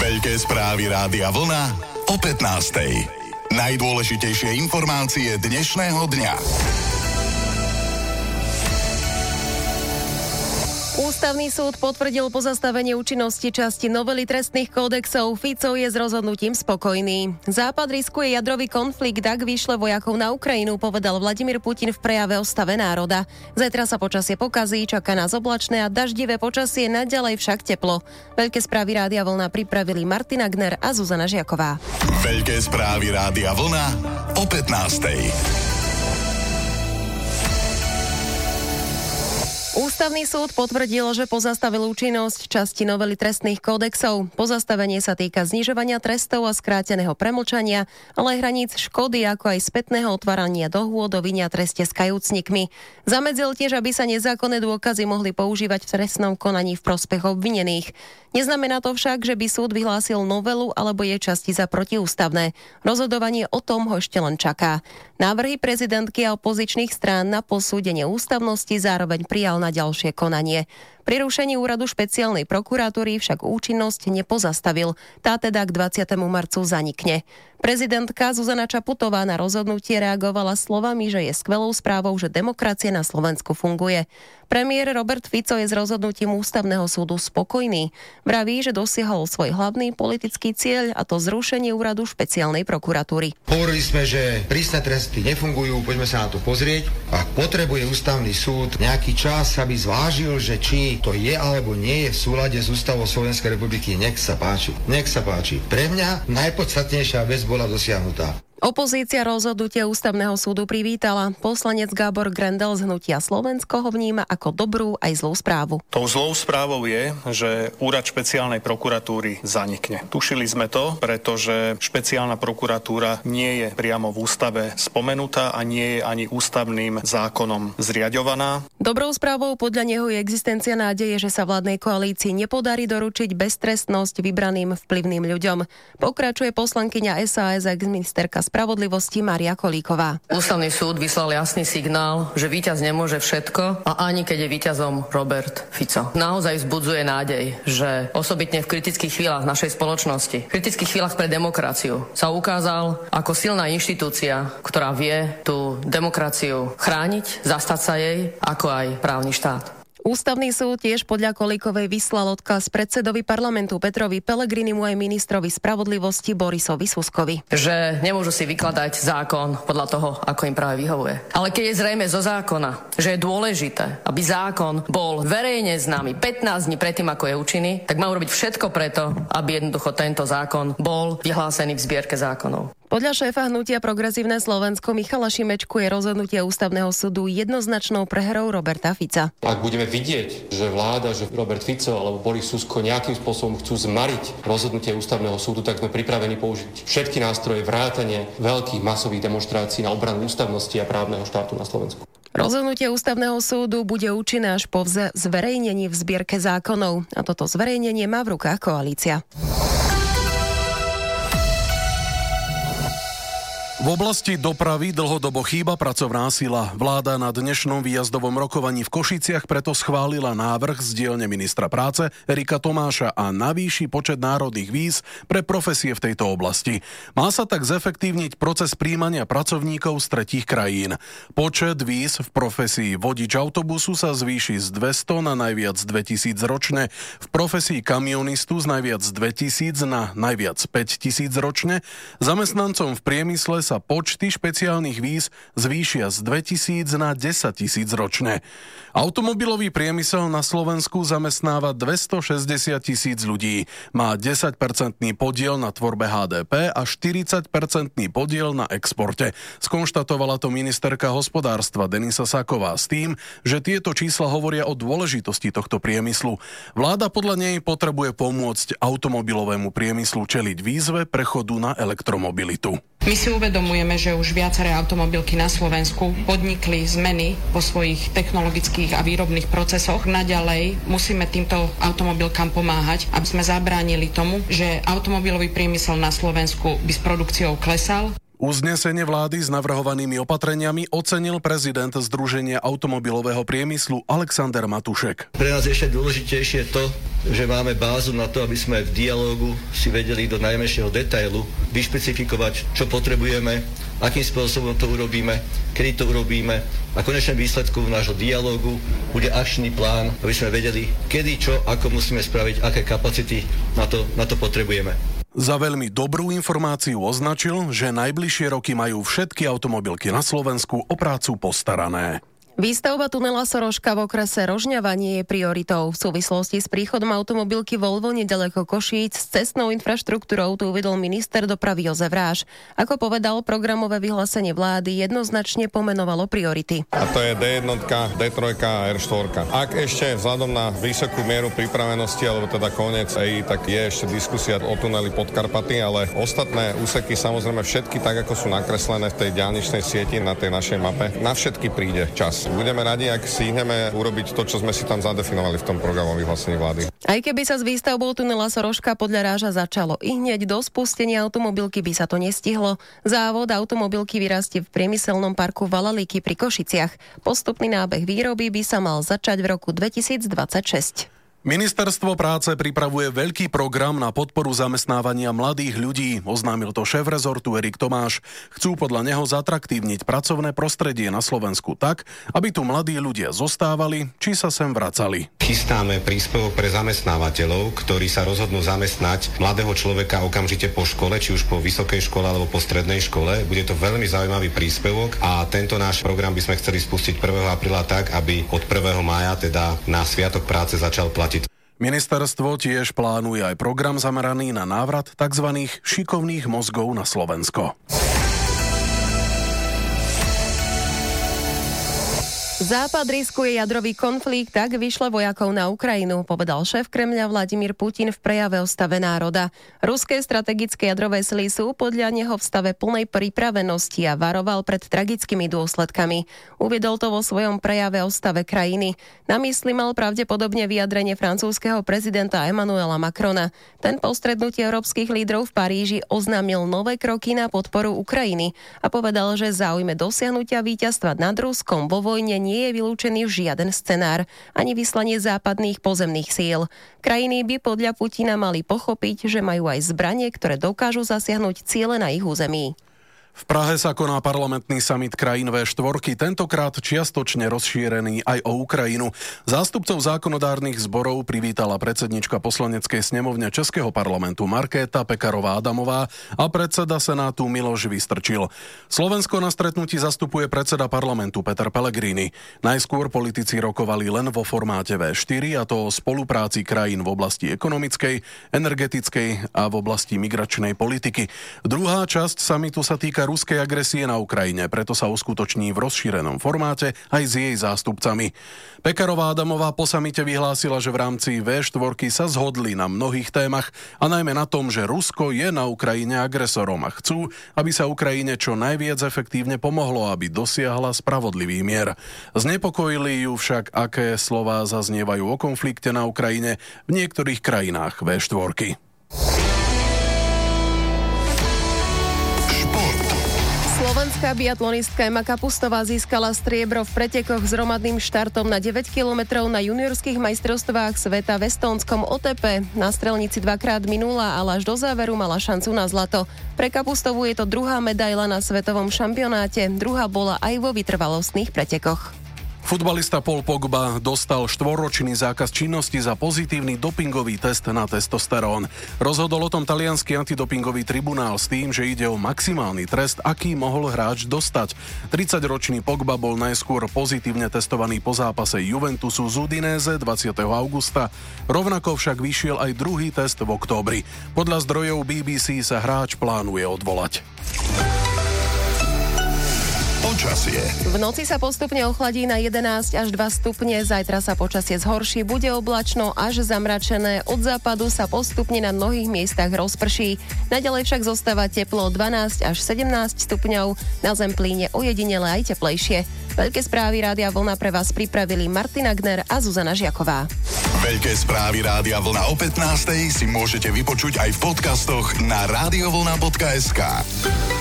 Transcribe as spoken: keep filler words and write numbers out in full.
Veľké správy Rádia Vlna o pätnástej. Najdôležitejšie informácie dnešného dňa. Ústavný súd potvrdil pozastavenie účinnosti časti novely trestných kódexov. Fico je s rozhodnutím spokojný. Západ riskuje jadrový konflikt, ak vyšle vojakov na Ukrajinu, povedal Vladimír Putin v prejave o stave národa. Zajtra sa počasie pokazí, čaká nás oblačné a daždivé počasie, naďalej však teplo. Veľké správy Rádia Vlna pripravili Martina Gner a Zuzana Žiaková. Veľké správy Rádia Vlna o pätnástej. Ústavný súd potvrdil, že pozastavil účinnosť časti novely trestných kódexov. Pozastavenie sa týka znižovania trestov a skráteného premlčania, ale aj hraníc škody, ako aj spätného otvárania dohôd o vine a treste s kajúcnikmi. Zamedzil tiež, aby sa nezákonné dôkazy mohli používať v trestnom konaní v prospech obvinených. Neznamená to však, že by súd vyhlásil novelu alebo jej časti za protiústavné. Rozhodovanie o tom ho ešte len čaká. Návrhy prezidentky a opozičných strán na posúdenie ústavnosti zároveň prijal na ďalšie konanie. Pri rušení úradu špeciálnej prokuratúry však účinnosť nepozastavil. Tá teda k dvadsiatemu marcu zanikne. Prezidentka Zuzana Čaputová na rozhodnutie reagovala slovami, že je skvelou správou, že demokracia na Slovensku funguje. Premiér Robert Fico je s rozhodnutím Ústavného súdu spokojný. Vraví, že dosiahol svoj hlavný politický cieľ, a to zrušenie úradu špeciálnej prokuratúry. Hovorili sme, že prísne tresty nefungujú, poďme sa na to pozrieť. Ak potrebuje Ústavný súd nejaký čas, aby zvážil, že či to je alebo nie je v súlade s ústavou Slovenskej republiky, nech sa páči. Nech sa páči. Pre mňa najpodstatnejšia vec bola dosiahnutá. Opozícia rozhodnutie Ústavného súdu privítala. Poslanec Gábor Grendel z Hnutia Slovensko ho vníma ako dobrú aj zlú správu. Tou zlou správou je, že úrad špeciálnej prokuratúry zanikne. Tušili sme to, pretože špeciálna prokuratúra nie je priamo v ústave spomenutá a nie je ani ústavným zákonom zriaďovaná. Dobrou správou podľa neho je existencia nádeje, že sa vládnej koalícii nepodarí doručiť beztrestnosť vybraným vplyvným ľuďom. Pokračuje poslankyňa es a es ex-ministerka spravodlivosti Mária Kolíková. Ústavný súd vyslal jasný signál, že víťaz nemôže všetko a ani keď je víťazom Robert Fico. Naozaj vzbudzuje nádej, že osobitne v kritických chvíľach našej spoločnosti, v kritických chvíľach pre demokraciu sa ukázal ako silná inštitúcia, ktorá vie tú demokraciu chrániť, zastať sa jej, ako aj právny štát. Ústavný súd tiež podľa Kolíkovej vyslal odkaz predsedovi parlamentu Petrovi Pellegrinimu aj ministrovi spravodlivosti Borisovi Suskovi. Že nemôžu si vykladať zákon podľa toho, ako im práve vyhovuje. Ale keď je zrejme zo zákona, že je dôležité, aby zákon bol verejne známy pätnásť dní predtým, ako je účinný, tak má urobiť všetko preto, aby jednoducho tento zákon bol vyhlásený v zbierke zákonov. Podľa šéfa hnutia Progresívne Slovensko Michala Šimečku je rozhodnutie Ústavného súdu jednoznačnou prehrou Roberta Fica. Ak budeme vidieť, že vláda, že Robert Fico alebo Boris Susko nejakým spôsobom chcú zmariť rozhodnutie Ústavného súdu, tak sme pripravení použiť všetky nástroje vrátane veľkých masových demonštrácií na obranu ústavnosti a právneho štátu na Slovensku. Rozhodnutie Ústavného súdu bude účinné až po zverejnení v zbierke zákonov. A toto zverejnenie má v rukách koalícia. V oblasti dopravy dlhodobo chýba pracovná sila. Vláda na dnešnom výjazdovom rokovaní v Košiciach preto schválila návrh z dielne ministra práce Erika Tomáša a navýši počet národných víz pre profesie v tejto oblasti. Má sa tak zefektívniť proces prijímania pracovníkov z tretích krajín. Počet víz v profesii vodič autobusu sa zvýši z dvesto na najviac dvetisíc ročne, v profesii kamionistu z najviac dvetisíc na najviac päťtisíc ročne. Zamestnancom v priemysle sa počty špeciálnych víz zvýšia z dvetisíc na desaťtisíc ročne. Automobilový priemysel na Slovensku zamestnáva dvestošesťdesiat tisíc ľudí. Má desaťpercentný podiel na tvorbe há dé pé a štyridsaťpercentný podiel na exporte. Skonštatovala to ministerka hospodárstva Denisa Saková s tým, že tieto čísla hovoria o dôležitosti tohto priemyslu. Vláda podľa nej potrebuje pomôcť automobilovému priemyslu čeliť výzve prechodu na elektromobilitu. My si uvedomujeme, že už viaceré automobilky na Slovensku podnikli zmeny vo svojich technologických a výrobných procesoch. Naďalej musíme týmto automobilkám pomáhať, aby sme zabránili tomu, že automobilový priemysel na Slovensku by s produkciou klesal. Uznesenie vlády s navrhovanými opatreniami ocenil prezident Združenia automobilového priemyslu Alexander Matušek. Pre nás je ešte dôležitejšie to, že máme bázu na to, aby sme v dialógu si vedeli do najmenšieho detailu vyšpecifikovať, čo potrebujeme, akým spôsobom to urobíme, kedy to urobíme a konečným výsledkom nášho dialógu bude akčný plán, aby sme vedeli, kedy, čo, ako musíme spraviť, aké kapacity na to, na to potrebujeme. Za veľmi dobrú informáciu označil, že najbližšie roky majú všetky automobilky na Slovensku o prácu postarané. Výstavba tunela Soroška v okrese Rožňava nie je prioritou. V súvislosti s príchodom automobilky Volvo nedaleko Košíc s cestnou infraštruktúrou tu uvedol minister dopravy Jozef Ráš. Ako povedal, programové vyhlásenie vlády jednoznačne pomenovalo priority. A to je dé jedna, dé tri a er štyri. Ak ešte vzhľadom na vysokú mieru pripravenosti, alebo teda koniec é í, tak je ešte diskusia o tuneli Podkarpaty, ale ostatné úseky, samozrejme všetky, tak ako sú nakreslené v tej diaľničnej sieti na tej našej mape, na všetky príde čas. Budeme radi, ak si ideme urobiť to, čo sme si tam zadefinovali v tom programovom vyhlásení vlády. Aj keby sa s výstavbou tunela Soroška podľa Ráža začalo i hneď do spustenia automobilky by sa to nestihlo. Závod automobilky vyrastie v priemyselnom parku Valalíky pri Košiciach. Postupný nábeh výroby by sa mal začať v roku dvetisícdvadsaťšesť. Ministerstvo práce pripravuje veľký program na podporu zamestnávania mladých ľudí, oznámil to šéf rezortu Erik Tomáš. Chcú podľa neho zatraktívniť pracovné prostredie na Slovensku tak, aby tu mladí ľudia zostávali, či sa sem vracali. Chystáme príspevok pre zamestnávateľov, ktorí sa rozhodnú zamestnať mladého človeka okamžite po škole, či už po vysokej škole alebo po strednej škole. Bude to veľmi zaujímavý príspevok a tento náš program by sme chceli spustiť prvého apríla tak, aby od prvého mája teda na Sviatok práce začal platiť. Ministerstvo tiež plánuje aj program zameraný na návrat tzv. Šikovných mozgov na Slovensko. Západ riskuje jadrový konflikt, tak vyšle vojakov na Ukrajinu, povedal šéf Kremľa Vladimír Putin v prejave o stave národa. Ruské strategické jadrové sily sú podľa neho v stave plnej pripravenosti a varoval pred tragickými dôsledkami. Uviedol to vo svojom prejave o stave krajiny. Na mysli mal pravdepodobne vyjadrenie francúzskeho prezidenta Emmanuela Macrona. Ten po stretnutí európskych lídrov v Paríži oznámil nové kroky na podporu Ukrajiny a povedal, že v záujme dosiahnutia víťazstva nad Ruskom vo vojne nie je vylúčený žiaden scenár, ani vyslanie západných pozemných síl. Krajiny by podľa Putina mali pochopiť, že majú aj zbranie, ktoré dokážu zasiahnuť ciele na ich území. V Prahe sa koná parlamentný summit krajín vé štyri, tentokrát čiastočne rozšírený aj o Ukrajinu. Zástupcov zákonodárnych zborov privítala predsednička poslaneckej snemovne Českého parlamentu Markéta Pekarová-Adamová a predseda Senátu Miloš Vystrčil. Slovensko na stretnutí zastupuje predseda parlamentu Peter Pellegrini. Najskôr politici rokovali len vo formáte vé štyri, a to o spolupráci krajín v oblasti ekonomickej, energetickej a v oblasti migračnej politiky. Druhá časť summitu sa týka ruskej agresie na Ukrajine, preto sa uskutoční v rozšírenom formáte aj s jej zástupcami. Pekarová-Adamová po samite vyhlásila, že v rámci vé štyri sa zhodli na mnohých témach a najmä na tom, že Rusko je na Ukrajine agresorom a chcú, aby sa Ukrajine čo najviac efektívne pomohlo, aby dosiahla spravodlivý mier. Znepokojili ju však, aké slová zaznievajú o konflikte na Ukrajine v niektorých krajinách vé štyri. Slovenská biatlonistka Ema Kapustová získala striebro v pretekoch s hromadným štartom na deväť kilometrov na juniorských majstrovstvách sveta v estónskom ó té pé. Na strelnici dvakrát minula, ale až do záveru mala šancu na zlato. Pre Kapustovú je to druhá medaila na svetovom šampionáte, druhá bola aj vo vytrvalostných pretekoch. Futbalista Paul Pogba dostal štvorročný zákaz činnosti za pozitívny dopingový test na testosterón. Rozhodol o tom taliansky antidopingový tribunál s tým, že ide o maximálny trest, aký mohol hráč dostať. tridsaťročný Pogba bol najskôr pozitívne testovaný po zápase Juventusu z Udinéze dvadsiateho augusta. Rovnako však vyšiel aj druhý test v októbri. Podľa zdrojov bé bé cé sa hráč plánuje odvolať. Počasie. V noci sa postupne ochladí na jedenásť až dva stupne, zajtra sa počasie zhorší, bude oblačno až zamračené, od západu sa postupne na mnohých miestach rozprší. Naďalej však zostáva teplo dvanásť až sedemnásť stupňov, na Zemplíne ojedinele aj teplejšie. Veľké správy Rádia Vlna pre vás pripravili Martina Gner a Zuzana Žiaková. Veľké správy Rádia Vlna o pätnástej si môžete vypočuť aj v podcastoch na radiovlna bodka es ká.